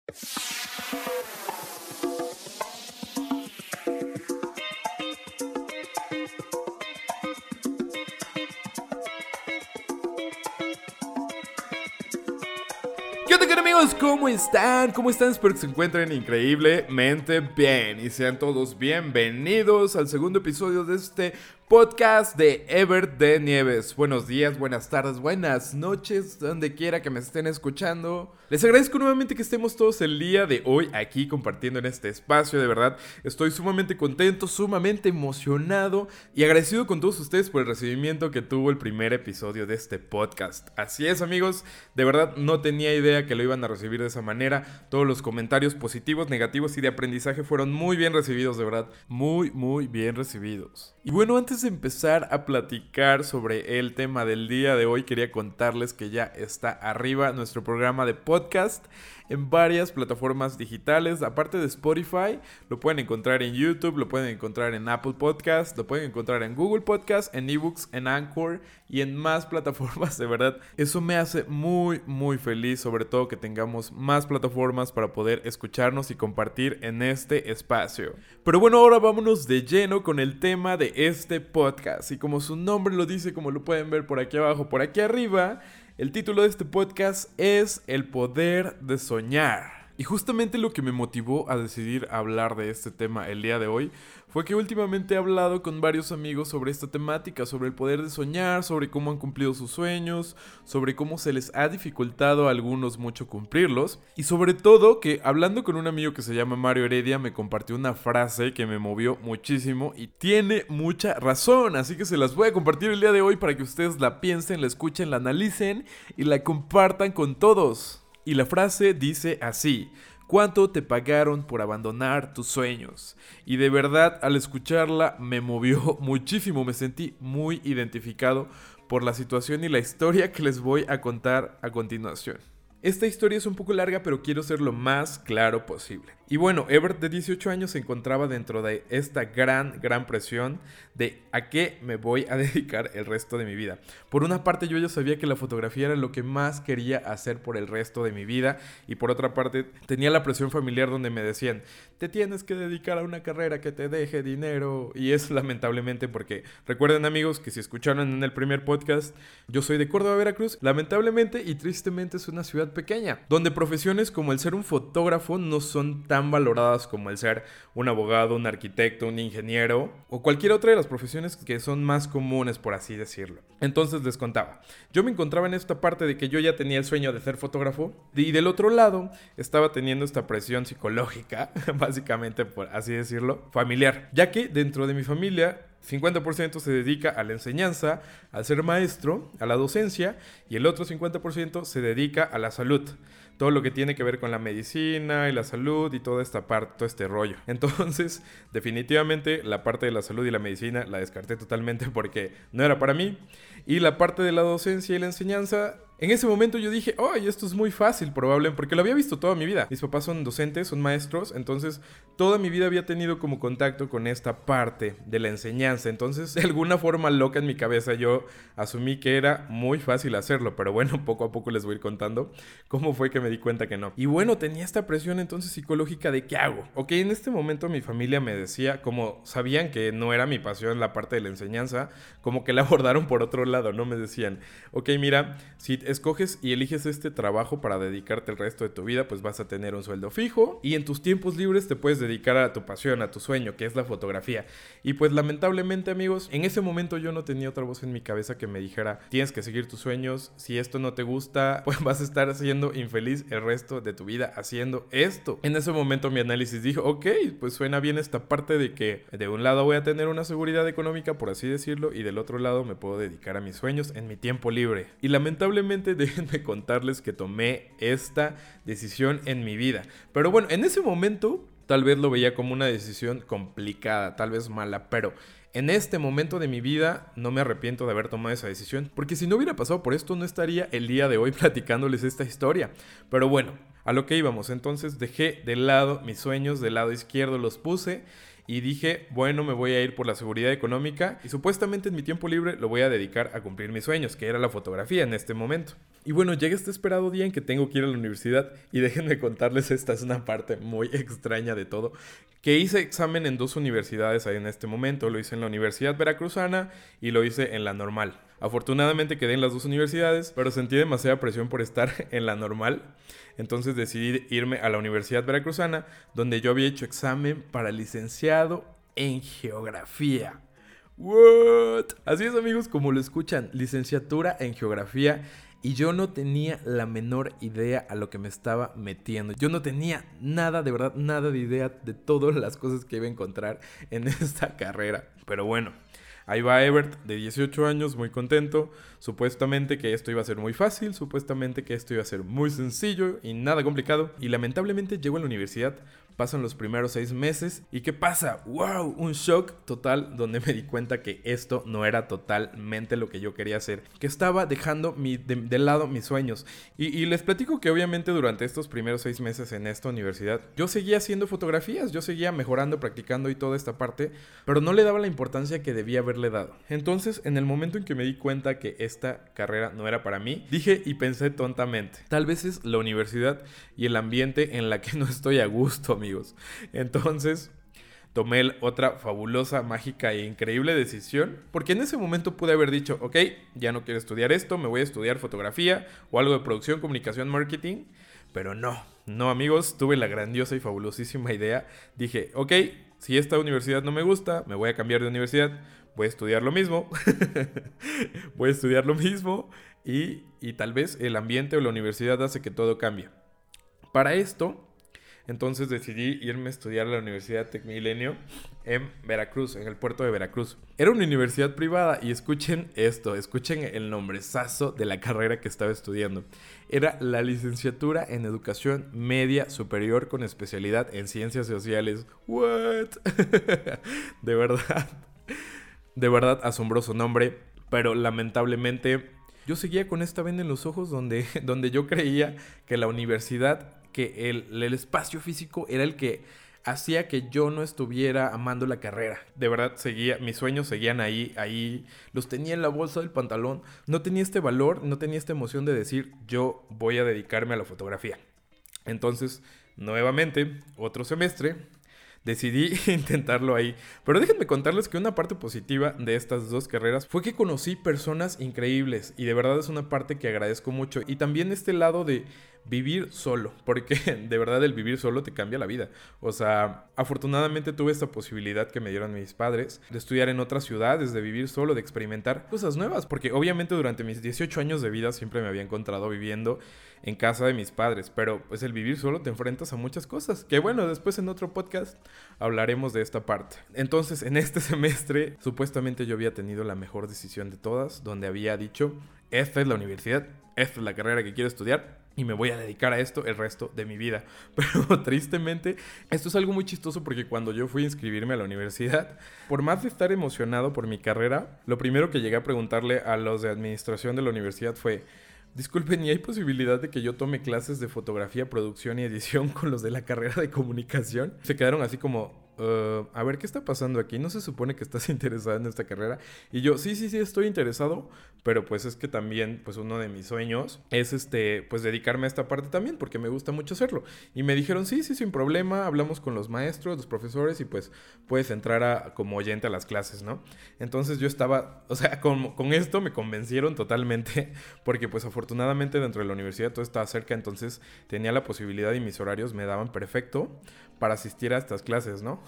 ¿Qué onda, amigos? ¿Cómo están? ¿Cómo están? Espero que se encuentren increíblemente bien y sean todos bienvenidos al segundo episodio de este podcast de Ever de Nieves. Buenos días, buenas tardes, buenas noches, donde quiera que me estén escuchando. Les agradezco nuevamente que estemos todos el día de hoy aquí compartiendo en este espacio. De verdad, estoy sumamente contento, sumamente emocionado y agradecido con todos ustedes por el recibimiento que tuvo el primer episodio de este podcast. Así es, amigos, de verdad no tenía idea que lo iban a recibir de esa manera. Todos los comentarios positivos, negativos y de aprendizaje fueron muy bien recibidos, de verdad, muy bien recibidos. Y bueno, antes de empezar a platicar sobre el tema del día de hoy, quería contarles que ya está arriba nuestro programa de podcast en varias plataformas digitales. Aparte de Spotify, lo pueden encontrar en YouTube, lo pueden encontrar en Apple Podcast, lo pueden encontrar en Google Podcast, en eBooks, en Anchor y en más plataformas. De verdad, eso me hace muy feliz, sobre todo que tengamos más plataformas para poder escucharnos y compartir en este espacio. Pero bueno, ahora vámonos de lleno con el tema de este podcast. Y como su nombre lo dice, como lo pueden ver por aquí abajo, por aquí arriba, el título de este podcast es El poder de soñar. Y justamente lo que me motivó a decidir hablar de este tema el día de hoy fue que últimamente he hablado con varios amigos sobre esta temática, sobre el poder de soñar, sobre cómo han cumplido sus sueños, sobre cómo se les ha dificultado a algunos mucho cumplirlos, y sobre todo que hablando con un amigo que se llama Mario Heredia me compartió una frase que me movió muchísimo y tiene mucha razón, así que se las voy a compartir el día de hoy para que ustedes la piensen, la escuchen, la analicen y la compartan con todos. Y la frase dice así: ¿cuánto te pagaron por abandonar tus sueños? Y de verdad, al escucharla me movió muchísimo, me sentí muy identificado por la situación y la historia que les voy a contar a continuación. Esta historia es un poco larga, pero quiero ser lo más claro posible. Y bueno, Ever de 18 años se encontraba dentro de esta gran presión de a qué me voy a dedicar el resto de mi vida. Por una parte, yo ya sabía que la fotografía era lo que más quería hacer por el resto de mi vida, y por otra parte, tenía la presión familiar donde me decían: te tienes que dedicar a una carrera que te deje dinero. Y es lamentablemente porque, recuerden, amigos, que si escucharon en el primer podcast, yo soy de Córdoba, Veracruz. Lamentablemente y tristemente es una ciudad pequeña, donde profesiones como el ser un fotógrafo no son tan valoradas como el ser un abogado, un arquitecto, un ingeniero o cualquier otra de las profesiones que son más comunes, por así decirlo. Entonces les contaba, yo me encontraba en esta parte de que yo ya tenía el sueño de ser fotógrafo y del otro lado estaba teniendo esta presión psicológica, básicamente por así decirlo, familiar, ya que dentro de mi familia 50% se dedica a la enseñanza, al ser maestro, a la docencia, y el otro 50% se dedica a la salud. Todo lo que tiene que ver con la medicina y la salud y toda esta parte, todo este rollo. Entonces, definitivamente la parte de la salud y la medicina la descarté totalmente porque no era para mí. Y la parte de la docencia y la enseñanza, en ese momento yo dije, ¡ay, esto es muy fácil! Probablemente, porque lo había visto toda mi vida. Mis papás son docentes, son maestros, entonces toda mi vida había tenido como contacto con esta parte de la enseñanza. Entonces, de alguna forma loca en mi cabeza, yo asumí que era muy fácil hacerlo. Pero bueno, poco a poco les voy a ir contando cómo fue que me di cuenta que no. Y bueno, tenía esta presión entonces psicológica de ¿qué hago? Ok, en este momento mi familia me decía, como sabían que no era mi pasión la parte de la enseñanza, como que la abordaron por otro lado, ¿no? Me decían, ok, mira, si escoges y eliges este trabajo para dedicarte el resto de tu vida, pues vas a tener un sueldo fijo y en tus tiempos libres te puedes dedicar a tu pasión, a tu sueño, que es la fotografía. Y pues lamentablemente, amigos, en ese momento yo no tenía otra voz en mi cabeza que me dijera, tienes que seguir tus sueños, si esto no te gusta, pues vas a estar siendo infeliz el resto de tu vida haciendo esto. En ese momento mi análisis dijo, ok, pues suena bien esta parte de que de un lado voy a tener una seguridad económica, por así decirlo, y del otro lado me puedo dedicar a mis sueños en mi tiempo libre. Y lamentablemente déjenme contarles que tomé esta decisión en mi vida. Pero bueno, en ese momento tal vez lo veía como una decisión complicada, tal vez mala, pero en este momento de mi vida no me arrepiento de haber tomado esa decisión, porque si no hubiera pasado por esto no estaría el día de hoy platicándoles esta historia. Pero bueno, a lo que íbamos, entonces dejé de lado mis sueños, del lado izquierdo los puse y dije, bueno, me voy a ir por la seguridad económica y supuestamente en mi tiempo libre lo voy a dedicar a cumplir mis sueños, que era la fotografía en este momento. Y bueno, llega este esperado día en que tengo que ir a la universidad y déjenme contarles, esta es una parte muy extraña de todo, que hice examen en 2 universidades ahí en este momento. Lo hice en la Universidad Veracruzana y lo hice en la normal. Afortunadamente quedé en las 2 universidades, pero sentí demasiada presión por estar en la normal. Entonces decidí irme a la Universidad Veracruzana, donde yo había hecho examen para licenciado en geografía. ¿What? Así es, amigos, como lo escuchan, licenciatura en geografía. Y yo no tenía la menor idea a lo que me estaba metiendo. Yo no tenía nada, de verdad, nada de idea de todas las cosas que iba a encontrar en esta carrera. Pero bueno, ahí va Ebert, de 18 años, muy contento. Supuestamente que esto iba a ser muy fácil, supuestamente que esto iba a ser muy sencillo y nada complicado. Y lamentablemente llego a la universidad, pasan los primeros 6 meses. ¿Y qué pasa? ¡Wow! Un shock total donde me di cuenta que esto no era totalmente lo que yo quería hacer. Que estaba dejando de lado mis sueños. Y les platico que obviamente durante estos primeros 6 meses en esta universidad, yo seguía haciendo fotografías, yo seguía mejorando, practicando y toda esta parte, pero no le daba la importancia que debía haberle dado. Entonces, en el momento en que me di cuenta que esta carrera no era para mí, dije y pensé tontamente, tal vez es la universidad y el ambiente en la que no estoy a gusto, amigos. Entonces tomé otra fabulosa, mágica e increíble decisión, porque en ese momento pude haber dicho, ok, ya no quiero estudiar esto, me voy a estudiar fotografía o algo de producción, comunicación, marketing. Pero no, amigos, tuve la grandiosa y fabulosísima idea. Dije, ok, si esta universidad no me gusta, me voy a cambiar de universidad, voy a estudiar lo mismo. Voy a estudiar lo mismo y tal vez el ambiente o la universidad hace que todo cambie. Para esto, entonces decidí irme a estudiar a la Universidad Tecmilenio en Veracruz, en el puerto de Veracruz. Era una universidad privada y escuchen esto, escuchen el nombrezazo de la carrera que estaba estudiando. Era la licenciatura en Educación Media Superior con especialidad en Ciencias Sociales. ¿What? De verdad asombroso nombre, pero lamentablemente yo seguía con esta venda en los ojos donde yo creía que la universidad, que el espacio físico era el que hacía que yo no estuviera amando la carrera. De verdad, mis sueños seguían ahí, los tenía en la bolsa del pantalón. No tenía este valor, no tenía esta emoción de decir, yo voy a dedicarme a la fotografía. Entonces, nuevamente, otro semestre, decidí intentarlo ahí. Pero déjenme contarles que una parte positiva de estas 2 carreras fue que conocí personas increíbles. Y de verdad es una parte que agradezco mucho. Y también este lado de vivir solo, porque de verdad el vivir solo te cambia la vida. O sea, afortunadamente tuve esta posibilidad que me dieron mis padres de estudiar en otras ciudades, de vivir solo, de experimentar cosas nuevas, porque obviamente durante mis 18 años de vida siempre me había encontrado viviendo en casa de mis padres, pero pues el vivir solo te enfrentas a muchas cosas, que bueno, después en otro podcast hablaremos de esta parte. Entonces, en este semestre, supuestamente yo había tenido la mejor decisión de todas, donde había dicho, esta es la universidad, esta es la carrera que quiero estudiar, y me voy a dedicar a esto el resto de mi vida. Pero tristemente, esto es algo muy chistoso porque cuando yo fui a inscribirme a la universidad, por más de estar emocionado por mi carrera, lo primero que llegué a preguntarle a los de administración de la universidad fue, disculpen, ¿y hay posibilidad de que yo tome clases de fotografía, producción y edición con los de la carrera de comunicación? Se quedaron así como, a ver, ¿qué está pasando aquí? ¿No se supone que estás interesado en esta carrera? Y yo, sí, estoy interesado, pero pues es que también, pues uno de mis sueños es pues dedicarme a esta parte también, porque me gusta mucho hacerlo. Y me dijeron, sí, sin problema, hablamos con los maestros, los profesores, y pues puedes entrar como oyente a las clases, ¿no? Entonces yo estaba, o sea, con esto me convencieron totalmente, porque pues afortunadamente dentro de la universidad todo estaba cerca, entonces tenía la posibilidad y mis horarios me daban perfecto para asistir a estas clases, ¿no?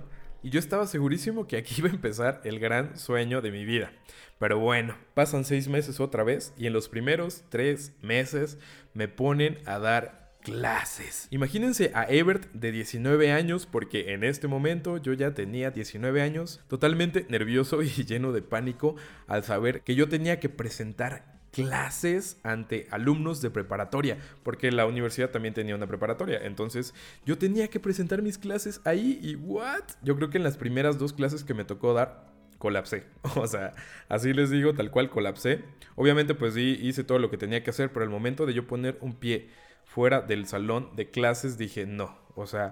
Y yo estaba segurísimo que aquí iba a empezar el gran sueño de mi vida. Pero bueno, pasan 6 meses otra vez y en los primeros 3 meses me ponen a dar clases. Imagínense a Ebert de 19 años, porque en este momento yo ya tenía 19 años, totalmente nervioso y lleno de pánico al saber que yo tenía que presentar clases ante alumnos de preparatoria, porque la universidad también tenía una preparatoria, entonces yo tenía que presentar mis clases ahí y ¿what? Yo creo que en las primeras 2 clases que me tocó dar, colapsé, o sea, así les digo, tal cual colapsé. Obviamente pues sí, hice todo lo que tenía que hacer, pero al momento de yo poner un pie fuera del salón de clases dije no, o sea,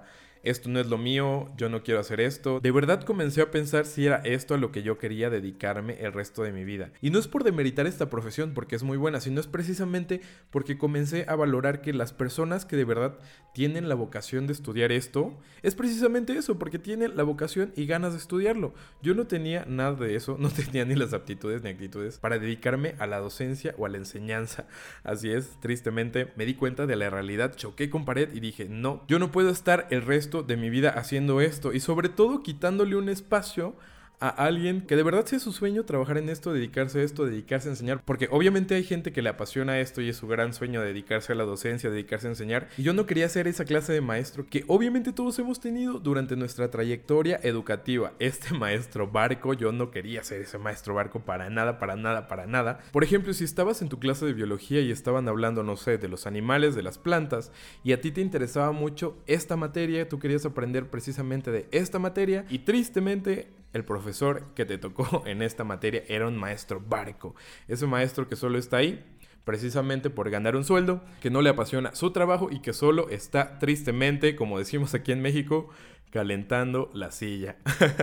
esto no es lo mío, yo no quiero hacer esto. De verdad comencé a pensar si era esto a lo que yo quería dedicarme el resto de mi vida. Y no es por demeritar esta profesión porque es muy buena, sino es precisamente porque comencé a valorar que las personas que de verdad tienen la vocación de estudiar esto, es precisamente eso, porque tienen la vocación y ganas de estudiarlo. Yo no tenía nada de eso, no tenía ni las aptitudes ni actitudes para dedicarme a la docencia o a la enseñanza. Así es, tristemente me di cuenta de la realidad, choqué con pared y dije, no, yo no puedo estar el resto de mi vida haciendo esto y sobre todo quitándole un espacio a alguien que de verdad sea su sueño trabajar en esto, dedicarse a esto, dedicarse a enseñar, porque obviamente hay gente que le apasiona esto y es su gran sueño dedicarse a la docencia, dedicarse a enseñar, y yo no quería ser esa clase de maestro que obviamente todos hemos tenido durante nuestra trayectoria educativa. Este maestro barco, yo no quería ser ese maestro barco para nada, para nada, para nada. Por ejemplo, si estabas en tu clase de biología y estaban hablando, no sé, de los animales, de las plantas, y a ti te interesaba mucho esta materia, tú querías aprender precisamente de esta materia, y tristemente el profesor que te tocó en esta materia era un maestro barco. Ese maestro que solo está ahí precisamente por ganar un sueldo, que no le apasiona su trabajo y que solo está tristemente, como decimos aquí en México, calentando la silla.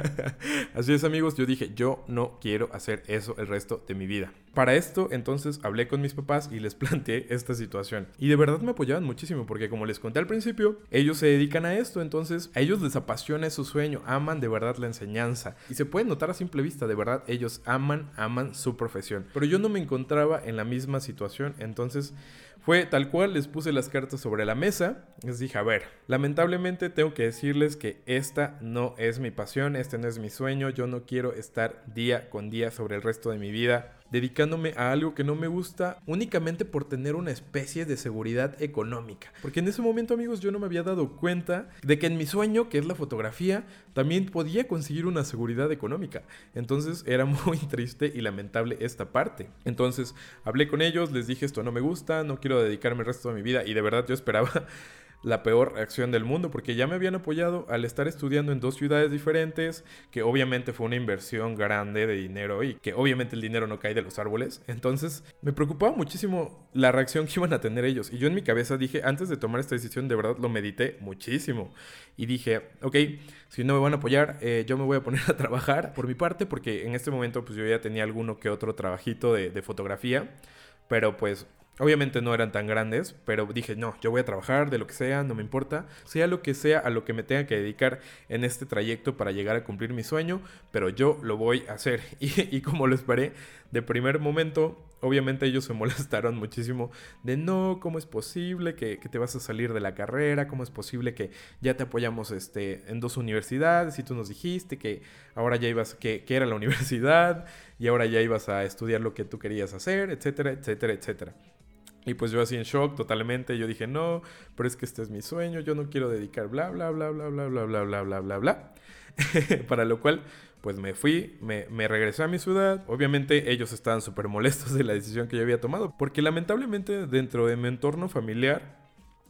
Así es, amigos, yo dije, yo no quiero hacer eso el resto de mi vida. Para esto, entonces, hablé con mis papás y les planteé esta situación. Y de verdad me apoyaban muchísimo porque, como les conté al principio, ellos se dedican a esto, entonces a ellos les apasiona su sueño, aman de verdad la enseñanza. Y se puede notar a simple vista, de verdad, ellos aman su profesión. Pero yo no me encontraba en la misma situación, entonces fue tal cual, les puse las cartas sobre la mesa, les dije, a ver, lamentablemente tengo que decirles que esta no es mi pasión, este no es mi sueño, yo no quiero estar día con día sobre el resto de mi vida dedicándome a algo que no me gusta únicamente por tener una especie de seguridad económica. Porque en ese momento, amigos, yo no me había dado cuenta de que en mi sueño, que es la fotografía, también podía conseguir una seguridad económica. Entonces era muy triste y lamentable esta parte. Entonces hablé con ellos, les dije esto no me gusta, no quiero dedicarme el resto de mi vida y de verdad yo esperaba la peor reacción del mundo porque ya me habían apoyado al estar estudiando en 2 ciudades diferentes, que obviamente fue una inversión grande de dinero y que obviamente el dinero no cae de los árboles. Entonces me preocupaba muchísimo la reacción que iban a tener ellos y yo en mi cabeza dije, antes de tomar esta decisión de verdad lo medité muchísimo y dije, ok, si no me van a apoyar, yo me voy a poner a trabajar por mi parte porque en este momento pues yo ya tenía alguno que otro trabajito de fotografía, pero pues obviamente no eran tan grandes, pero dije, no, yo voy a trabajar de lo que sea, no me importa, sea lo que sea a lo que me tenga que dedicar en este trayecto para llegar a cumplir mi sueño, pero yo lo voy a hacer. Y como lo esperé, de primer momento, obviamente ellos se molestaron muchísimo de no, ¿cómo es posible que te vas a salir de la carrera? ¿Cómo es posible que ya te apoyamos en 2 universidades y tú nos dijiste que ahora ya ibas, que era la universidad y ahora ya ibas a estudiar lo que tú querías hacer, etcétera, etcétera, etcétera? Y pues yo así en shock totalmente, yo dije, no, pero es que este es mi sueño, yo no quiero dedicar bla, bla, bla, bla, bla, bla, bla, bla, bla, bla, bla. Para lo cual, pues me fui, me regresé a mi ciudad. Obviamente ellos estaban súper molestos de la decisión que yo había tomado, porque lamentablemente dentro de mi entorno familiar,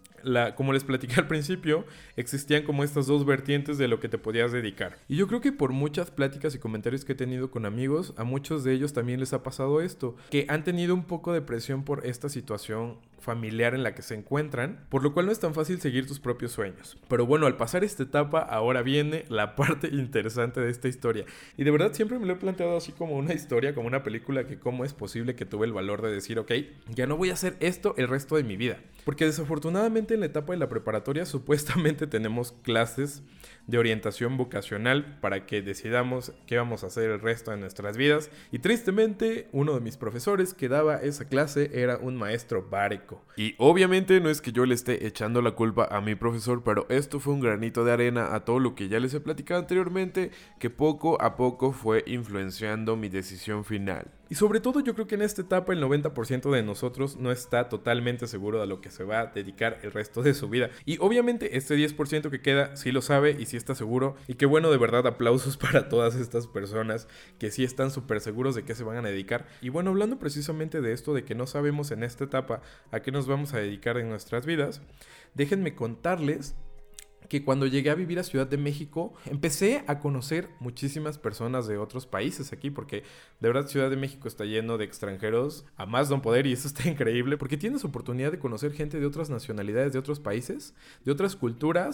como les platiqué al principio, existían como estas 2 vertientes de lo que te podías dedicar. Y yo creo que por muchas pláticas y comentarios que he tenido con amigos, a muchos de ellos también les ha pasado esto, que han tenido un poco de presión por esta situación familiar en la que se encuentran, por lo cual no es tan fácil seguir tus propios sueños. Pero bueno, al pasar esta etapa, ahora viene la parte interesante de esta historia. Y de verdad siempre me lo he planteado así como una historia, como una película, que cómo es posible que tuve el valor de decir, ok, ya no voy a hacer esto el resto de mi vida. Porque desafortunadamente en la etapa de la preparatoria supuestamente tenemos clases de orientación vocacional para que decidamos qué vamos a hacer el resto de nuestras vidas. Y tristemente, uno de mis profesores que daba esa clase era un maestro bárico. Y obviamente no es que yo le esté echando la culpa a mi profesor, pero esto fue un granito de arena a todo lo que ya les he platicado anteriormente, que poco a poco fue influenciando mi decisión final. Y sobre todo yo creo que en esta etapa el 90% de nosotros no está totalmente seguro de lo que se va a dedicar el resto de su vida. Y obviamente este 10% que queda sí lo sabe y sí está seguro. Y qué bueno, de verdad, aplausos para todas estas personas que sí están súper seguros de qué se van a dedicar. Y bueno, hablando precisamente de esto, de que no sabemos en esta etapa a qué nos vamos a dedicar en nuestras vidas, déjenme contarles que cuando llegué a vivir a Ciudad de México, empecé a conocer muchísimas personas de otros países aquí, porque de verdad Ciudad de México está lleno de extranjeros, a más no poder, y eso está increíble, porque tienes oportunidad de conocer gente de otras nacionalidades, de otros países, de otras culturas,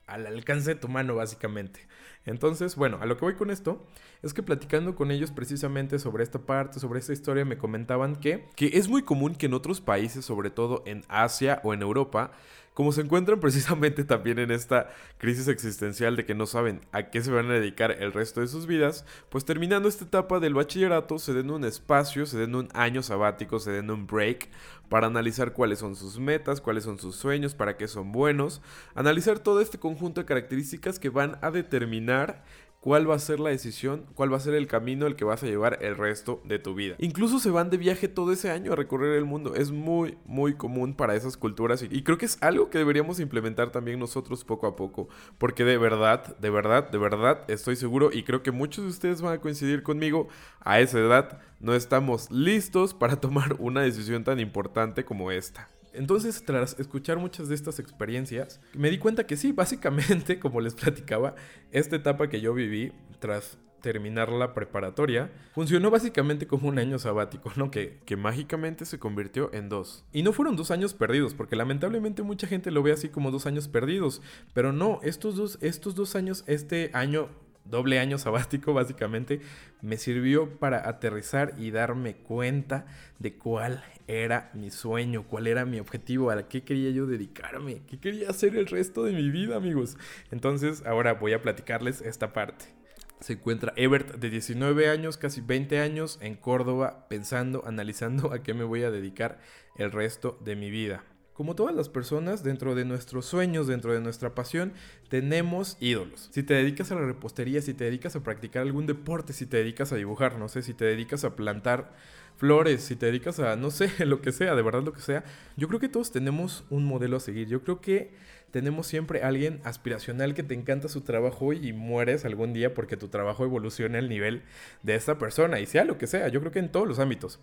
al alcance de tu mano, básicamente. Entonces, bueno, a lo que voy con esto es que platicando con ellos precisamente sobre esta parte, sobre esta historia, me comentaban que es muy común que en otros países, sobre todo en Asia o en Europa, como se encuentran precisamente también en esta crisis existencial de que no saben a qué se van a dedicar el resto de sus vidas, pues terminando esta etapa del bachillerato se den un espacio, se den un año sabático, se den un break para analizar cuáles son sus metas, cuáles son sus sueños, para qué son buenos, analizar todo este conjunto de características que van a determinar cuál va a ser la decisión, cuál va a ser el camino el que vas a llevar el resto de tu vida. Incluso se van de viaje todo ese año a recorrer el mundo. Es muy, muy común para esas culturas y creo que es algo que deberíamos implementar también nosotros poco a poco. Porque de verdad, de verdad, de verdad, estoy seguro y creo que muchos de ustedes van a coincidir conmigo, a esa edad no estamos listos para tomar una decisión tan importante como esta. Entonces, tras escuchar muchas de estas experiencias, me di cuenta que sí, básicamente, como les platicaba, esta etapa que yo viví tras terminar la preparatoria, funcionó básicamente como un año sabático, ¿no? Que mágicamente se convirtió en 2. Y no fueron 2 años perdidos, porque lamentablemente mucha gente lo ve así como 2 años perdidos, pero no, estos dos años, este año, doble año sabático básicamente, me sirvió para aterrizar y darme cuenta de cuál era mi sueño, cuál era mi objetivo, a qué quería yo dedicarme, qué quería hacer el resto de mi vida, amigos. Entonces ahora voy a platicarles esta parte. Se encuentra Ebert de 19 años, casi 20 años, en Córdoba, pensando, analizando a qué me voy a dedicar el resto de mi vida. Como todas las personas, dentro de nuestros sueños, dentro de nuestra pasión, tenemos ídolos. Si te dedicas a la repostería, si te dedicas a practicar algún deporte, si te dedicas a dibujar, no sé, si te dedicas a plantar flores, si te dedicas a, no sé, lo que sea, de verdad lo que sea, yo creo que todos tenemos un modelo a seguir. Yo creo que tenemos siempre a alguien aspiracional que te encanta su trabajo y mueres algún día porque tu trabajo evoluciona al nivel de esta persona, y sea lo que sea, yo creo que en todos los ámbitos.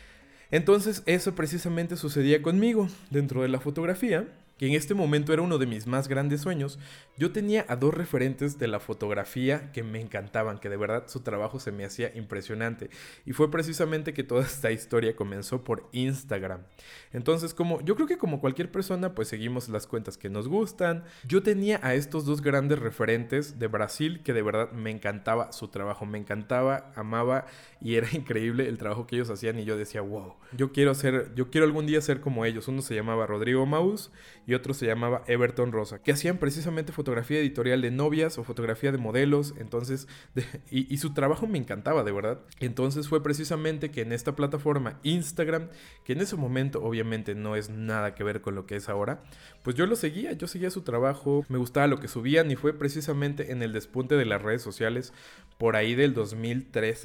Entonces eso precisamente sucedía conmigo dentro de la fotografía, que en este momento era uno de mis más grandes sueños. Yo tenía a 2 referentes de la fotografía que me encantaban, que de verdad su trabajo se me hacía impresionante. Y fue precisamente que toda esta historia comenzó por Instagram. Entonces, yo creo que como cualquier persona, pues seguimos las cuentas que nos gustan. Yo tenía a estos 2 grandes referentes de Brasil que de verdad me encantaba su trabajo, me encantaba, amaba y era increíble el trabajo que ellos hacían y yo decía, wow, yo quiero algún día ser como ellos. Uno se llamaba Rodrigo Maus y otro se llamaba Everton Rosa, que hacían precisamente fotografía editorial de novias o fotografía de modelos. Entonces, y su trabajo me encantaba, de verdad. Entonces fue precisamente que en esta plataforma Instagram, que en ese momento obviamente no es nada que ver con lo que es ahora, pues yo seguía su trabajo, me gustaba lo que subían y fue precisamente en el despunte de las redes sociales por ahí del 2013,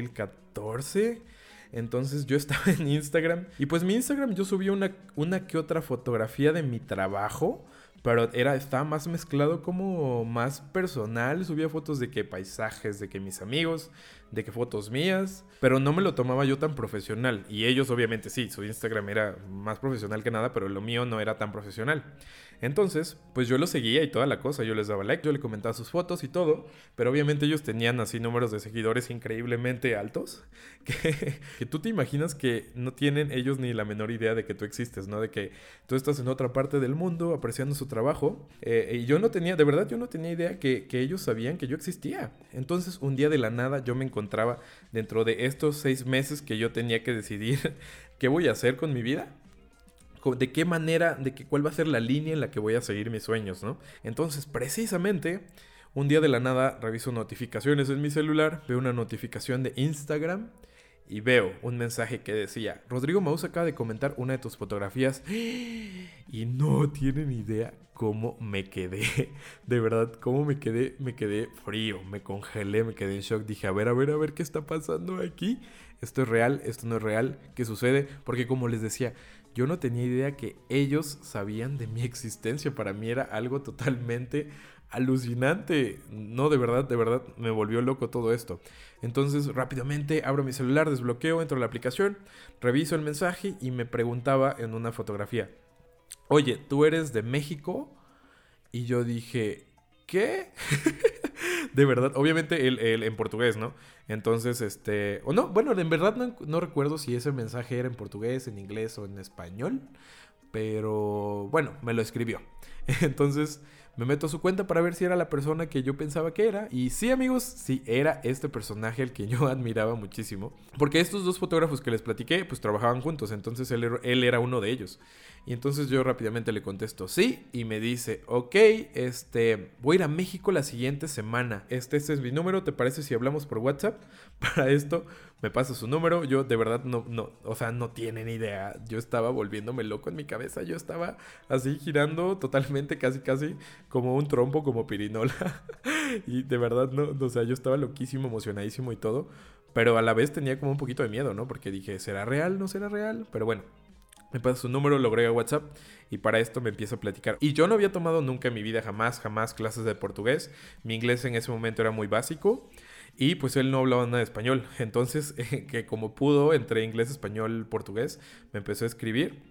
2014. Entonces yo estaba en Instagram y pues mi Instagram yo subía una que otra fotografía de mi trabajo, pero estaba más mezclado como más personal. Subía fotos de que paisajes, de que mis amigos, de que fotos mías, pero no me lo tomaba yo tan profesional. Y ellos obviamente sí, su Instagram era más profesional que nada, pero lo mío no era tan profesional. Entonces, pues yo lo seguía y toda la cosa, yo les daba like, yo le comentaba sus fotos y todo, pero obviamente ellos tenían así números de seguidores increíblemente altos, que tú te imaginas que no tienen ellos ni la menor idea de que tú existes, ¿no? De que tú estás en otra parte del mundo apreciando su trabajo, y yo no tenía idea que ellos sabían que yo existía. Entonces, un día de la nada yo me encontraba dentro de estos 6 meses que yo tenía que decidir qué voy a hacer con mi vida, de qué manera, cuál va a ser la línea en la que voy a seguir mis sueños, ¿no? Entonces, precisamente, un día de la nada reviso notificaciones en mi celular, veo una notificación de Instagram y veo un mensaje que decía: Rodrigo Maus acaba de comentar una de tus fotografías. Y no tienen idea cómo me quedé. De verdad, cómo me quedé frío, me congelé, me quedé en shock. Dije, a ver, ¿qué está pasando aquí? ¿Esto es real? ¿Esto no es real? ¿Qué sucede? Porque como les decía, yo no tenía idea que ellos sabían de mi existencia. Para mí era algo totalmente alucinante. No, de verdad, me volvió loco todo esto. Entonces, rápidamente abro mi celular, desbloqueo, entro a la aplicación, reviso el mensaje y me preguntaba en una fotografía: oye, ¿tú eres de México? Y yo dije, ¿qué? De verdad, obviamente él en portugués, ¿no? Entonces, o no, bueno, en verdad no recuerdo si ese mensaje era en portugués, en inglés o en español, pero bueno, me lo escribió. Entonces, Me meto a su cuenta para ver si era la persona que yo pensaba que era. Y sí, amigos, sí, era este personaje al que yo admiraba muchísimo. Porque estos dos fotógrafos que les platiqué, pues trabajaban juntos. Entonces él era uno de ellos. Y entonces yo rápidamente le contesto sí. Y me dice, ok, voy a ir a México la siguiente semana. Este es mi número, ¿te parece si hablamos por WhatsApp? Para esto me pasa su número. Yo de verdad no tienen idea. Yo estaba volviéndome loco en mi cabeza. Yo estaba así girando totalmente, casi como un trompo, como pirinola. Y de verdad yo estaba loquísimo, emocionadísimo y todo. Pero a la vez tenía como un poquito de miedo, ¿no? Porque dije, ¿será real? ¿No será real? Pero bueno, me pasa su número, lo agrego a WhatsApp y para esto me empieza a platicar. Y yo no había tomado nunca en mi vida, jamás clases de portugués. Mi inglés en ese momento era muy básico. Y pues él no hablaba nada de español. Entonces, que como pudo, entre inglés, español, portugués, me empezó a escribir.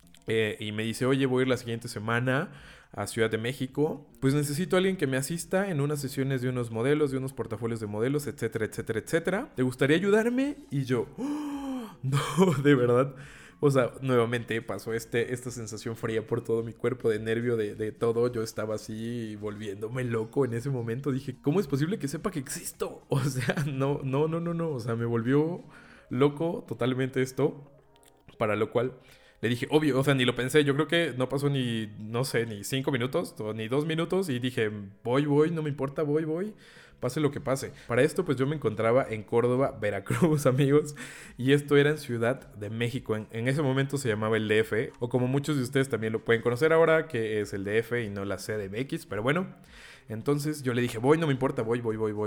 Y me dice, oye, voy a ir la siguiente semana a Ciudad de México. Pues necesito a alguien que me asista en unas sesiones de unos modelos, de unos portafolios de modelos, etcétera, etcétera, etcétera. ¿Te gustaría ayudarme? Y yo, ¡oh! No, de verdad. O sea, nuevamente pasó esta sensación fría por todo mi cuerpo, de nervio, de todo. Yo estaba así volviéndome loco en ese momento. Dije, ¿cómo es posible que sepa que existo? O sea, no. O sea, me volvió loco totalmente esto. Para lo cual le dije, obvio, o sea, ni lo pensé. Yo creo que no pasó ni 5 minutos o ni 2 minutos. Y dije, voy, no me importa, voy. Pase lo que pase. Para esto, pues yo me encontraba en Córdoba, Veracruz, amigos. Y esto era en Ciudad de México. En ese momento se llamaba el DF. O como muchos de ustedes también lo pueden conocer ahora, que es el DF y no la CDMX. Pero bueno, entonces yo le dije, no me importa, voy.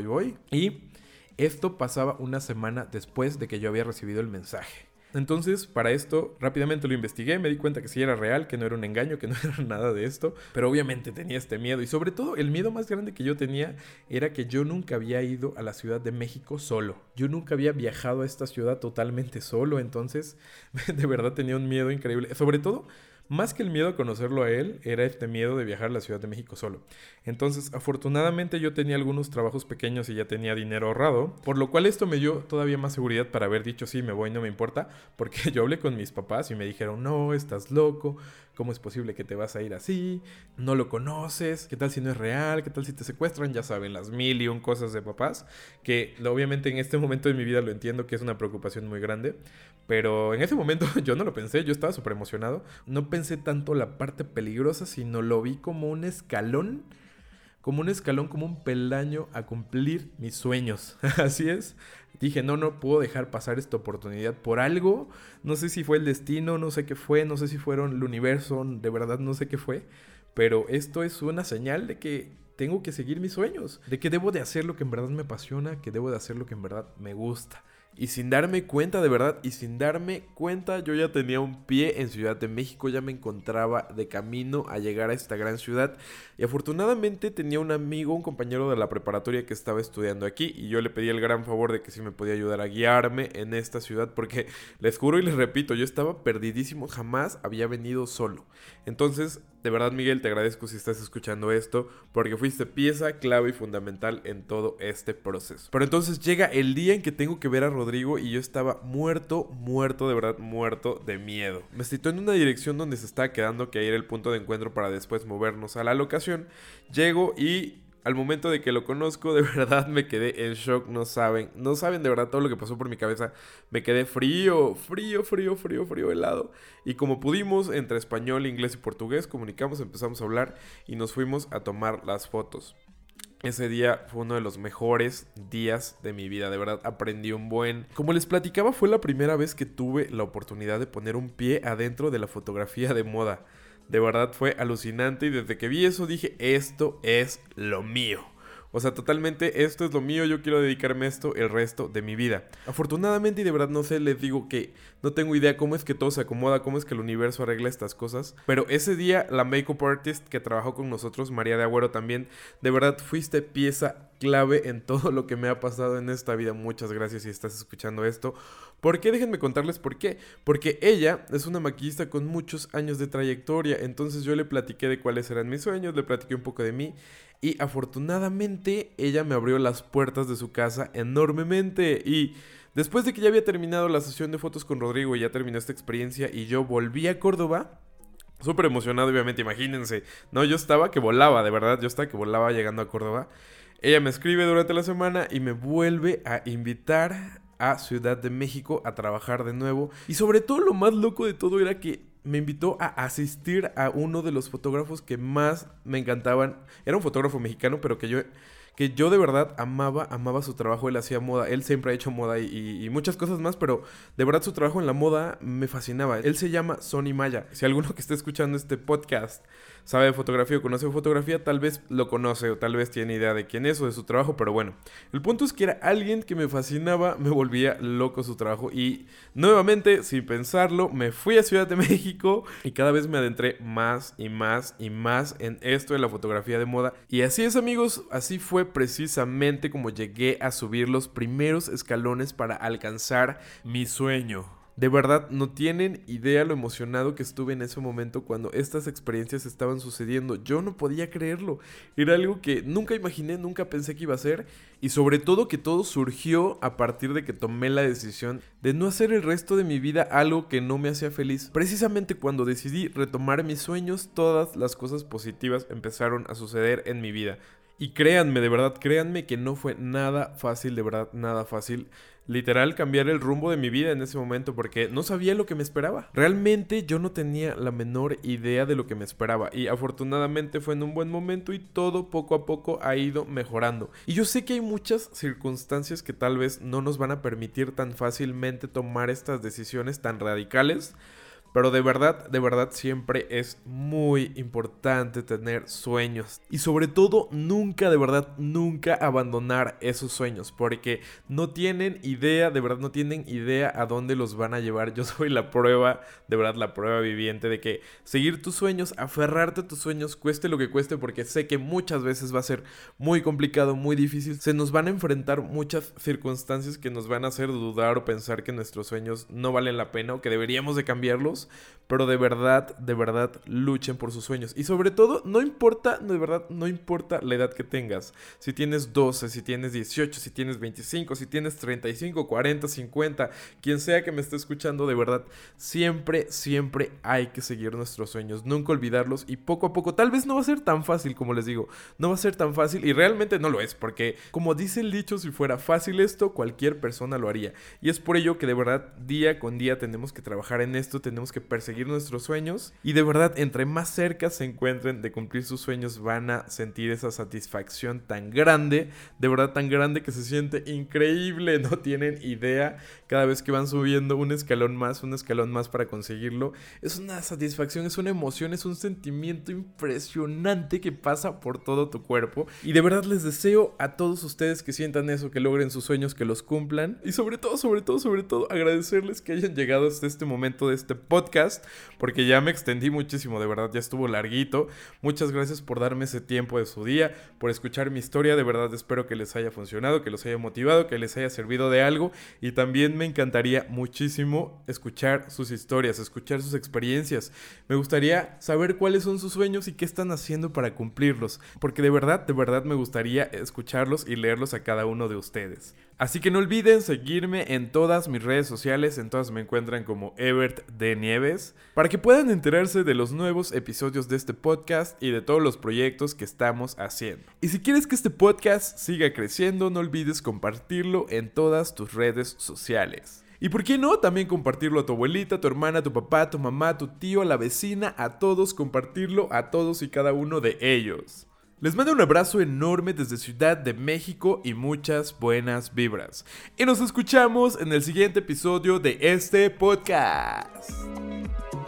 Y esto pasaba una semana después de que yo había recibido el mensaje. Entonces, para esto, rápidamente lo investigué, me di cuenta que sí era real, que no era un engaño, que no era nada de esto, pero obviamente tenía este miedo y sobre todo el miedo más grande que yo tenía era que yo nunca había ido a la Ciudad de México solo. Yo nunca había viajado a esta ciudad totalmente solo, entonces de verdad tenía un miedo increíble, sobre todo más que el miedo a conocerlo a él, era este miedo de viajar a la Ciudad de México solo. Entonces, afortunadamente yo tenía algunos trabajos pequeños y ya tenía dinero ahorrado, por lo cual esto me dio todavía más seguridad para haber dicho sí, me voy, no me importa, porque yo hablé con mis papás y me dijeron, no, estás loco, ¿cómo es posible que te vas a ir así? No lo conoces, ¿qué tal si no es real? ¿Qué tal si te secuestran? Ya saben, las 1001 cosas de papás, que obviamente en este momento de mi vida lo entiendo que es una preocupación muy grande, pero en ese momento yo no lo pensé, yo estaba súper emocionado, no pensé tanto la parte peligrosa, sino lo vi como un escalón, como un peldaño a cumplir mis sueños. Así es. Dije, no puedo dejar pasar esta oportunidad por algo. No sé si fue el destino, no sé qué fue, no sé si fueron el universo, de verdad no sé qué fue. Pero esto es una señal de que tengo que seguir mis sueños, de que debo de hacer lo que en verdad me apasiona, que debo de hacer lo que en verdad me gusta. Y sin darme cuenta, de verdad, yo ya tenía un pie en Ciudad de México, ya me encontraba de camino a llegar a esta gran ciudad. Y afortunadamente tenía un amigo, un compañero de la preparatoria que estaba estudiando aquí. Y yo le pedí el gran favor de que sí me podía ayudar a guiarme en esta ciudad. Porque les juro y les repito, yo estaba perdidísimo, jamás había venido solo. Entonces, de verdad, Miguel, te agradezco si estás escuchando esto, porque fuiste pieza clave y fundamental en todo este proceso. Pero entonces llega el día en que tengo que ver a Rodrigo y yo estaba muerto, de verdad, muerto de miedo. Me citó en una dirección donde se estaba quedando, que ahí era el punto de encuentro para después movernos a la locación. Llego y al momento de que lo conozco, de verdad me quedé en shock. No saben de verdad todo lo que pasó por mi cabeza. Me quedé frío, helado. Y como pudimos, entre español, inglés y portugués, comunicamos, empezamos a hablar y nos fuimos a tomar las fotos. Ese día fue uno de los mejores días de mi vida, de verdad aprendí un buen. Como les platicaba, fue la primera vez que tuve la oportunidad de poner un pie adentro de la fotografía de moda. De verdad fue alucinante y desde que vi eso dije, esto es lo mío. O sea, totalmente esto es lo mío, yo quiero dedicarme a esto el resto de mi vida. Afortunadamente y de verdad no sé, les digo que no tengo idea cómo es que todo se acomoda, cómo es que el universo arregla estas cosas. Pero ese día la makeup artist que trabajó con nosotros, María de Agüero también, de verdad fuiste pieza clave en todo lo que me ha pasado en esta vida. Muchas gracias si estás escuchando esto. ¿Por qué? Déjenme contarles por qué. Porque ella es una maquillista con muchos años de trayectoria. Entonces yo le platiqué de cuáles eran mis sueños, le platiqué un poco de mí. Y afortunadamente ella me abrió las puertas de su casa enormemente. Y después de que ya había terminado la sesión de fotos con Rodrigo y ya terminó esta experiencia y yo volví a Córdoba, Súper emocionado, obviamente, imagínense. No, yo estaba que volaba, de verdad, yo estaba que volaba llegando a Córdoba. Ella me escribe durante la semana y me vuelve a invitar a Ciudad de México a trabajar de nuevo. Y sobre todo lo más loco de todo era que me invitó a asistir a uno de los fotógrafos que más me encantaban. Era un fotógrafo mexicano, pero que yo de verdad amaba su trabajo. Él hacía moda, él siempre ha hecho moda y muchas cosas más, pero de verdad su trabajo en la moda me fascinaba. Él se llama Sonny Maya. Si alguno que esté escuchando este podcast sabe de fotografía o conoce de fotografía, tal vez lo conoce o tal vez tiene idea de quién es o de su trabajo, pero bueno, el punto es que era alguien que me fascinaba, me volvía loco su trabajo y nuevamente, sin pensarlo, me fui a Ciudad de México y cada vez me adentré más y más y más en esto de la fotografía de moda. Y así es, amigos, así fue precisamente como llegué a subir los primeros escalones para alcanzar mi sueño. De verdad, no tienen idea lo emocionado que estuve en ese momento cuando estas experiencias estaban sucediendo. Yo no podía creerlo. Era algo que nunca imaginé, nunca pensé que iba a ser. Y sobre todo que todo surgió a partir de que tomé la decisión de no hacer el resto de mi vida algo que no me hacía feliz. Precisamente cuando decidí retomar mis sueños, todas las cosas positivas empezaron a suceder en mi vida. Y créanme, de verdad, créanme que no fue nada fácil, de verdad, nada fácil. Literal, cambiar el rumbo de mi vida en ese momento porque no sabía lo que me esperaba. Realmente yo no tenía la menor idea de lo que me esperaba y afortunadamente fue en un buen momento y todo poco a poco ha ido mejorando. Y yo sé que hay muchas circunstancias que tal vez no nos van a permitir tan fácilmente tomar estas decisiones tan radicales. Pero de verdad siempre es muy importante tener sueños. Y sobre todo nunca, de verdad, nunca abandonar esos sueños. Porque no tienen idea, de verdad no tienen idea a dónde los van a llevar. Yo soy la prueba, de verdad la prueba viviente de que seguir tus sueños, aferrarte a tus sueños, cueste lo que cueste. Porque sé que muchas veces va a ser muy complicado, muy difícil. Se nos van a enfrentar muchas circunstancias que nos van a hacer dudar o pensar que nuestros sueños no valen la pena o que deberíamos de cambiarlos. Pero de verdad, luchen por sus sueños. Y sobre todo, no importa la edad que tengas. Si tienes 12, si tienes 18, si tienes 25, si tienes 35, 40, 50, quien sea que me esté escuchando, de verdad, siempre hay que seguir nuestros sueños. Nunca olvidarlos y poco a poco, tal vez no va a ser tan fácil como les digo. No va a ser tan fácil y realmente no lo es. Porque como dice el dicho, si fuera fácil esto, cualquier persona lo haría. Y es por ello que de verdad, día con día tenemos que trabajar en esto, tenemos que perseguir nuestros sueños y de verdad entre más cerca se encuentren de cumplir sus sueños van a sentir esa satisfacción tan grande, de verdad tan grande que se siente increíble, no tienen idea. Cada vez que van subiendo un escalón más para conseguirlo, es una satisfacción, es una emoción, es un sentimiento impresionante que pasa por todo tu cuerpo y de verdad les deseo a todos ustedes que sientan eso, que logren sus sueños, que los cumplan y sobre todo agradecerles que hayan llegado hasta este momento de este podcast, porque ya me extendí muchísimo, de verdad, ya estuvo larguito. Muchas gracias por darme ese tiempo de su día, por escuchar mi historia, de verdad espero que les haya funcionado, que los haya motivado, que les haya servido de algo y también me encantaría muchísimo escuchar sus historias, escuchar sus experiencias. Me gustaría saber cuáles son sus sueños y qué están haciendo para cumplirlos, porque de verdad me gustaría escucharlos y leerlos a cada uno de ustedes. Así que no olviden seguirme en todas mis redes sociales, en todas me encuentran como Ebert de Nieves, para que puedan enterarse de los nuevos episodios de este podcast y de todos los proyectos que estamos haciendo. Y si quieres que este podcast siga creciendo, no olvides compartirlo en todas tus redes sociales. Y por qué no, también compartirlo a tu abuelita, a tu hermana, a tu papá, a tu mamá, a tu tío, a la vecina, a todos, compartirlo a todos y cada uno de ellos. Les mando un abrazo enorme desde Ciudad de México y muchas buenas vibras. Y nos escuchamos en el siguiente episodio de este podcast.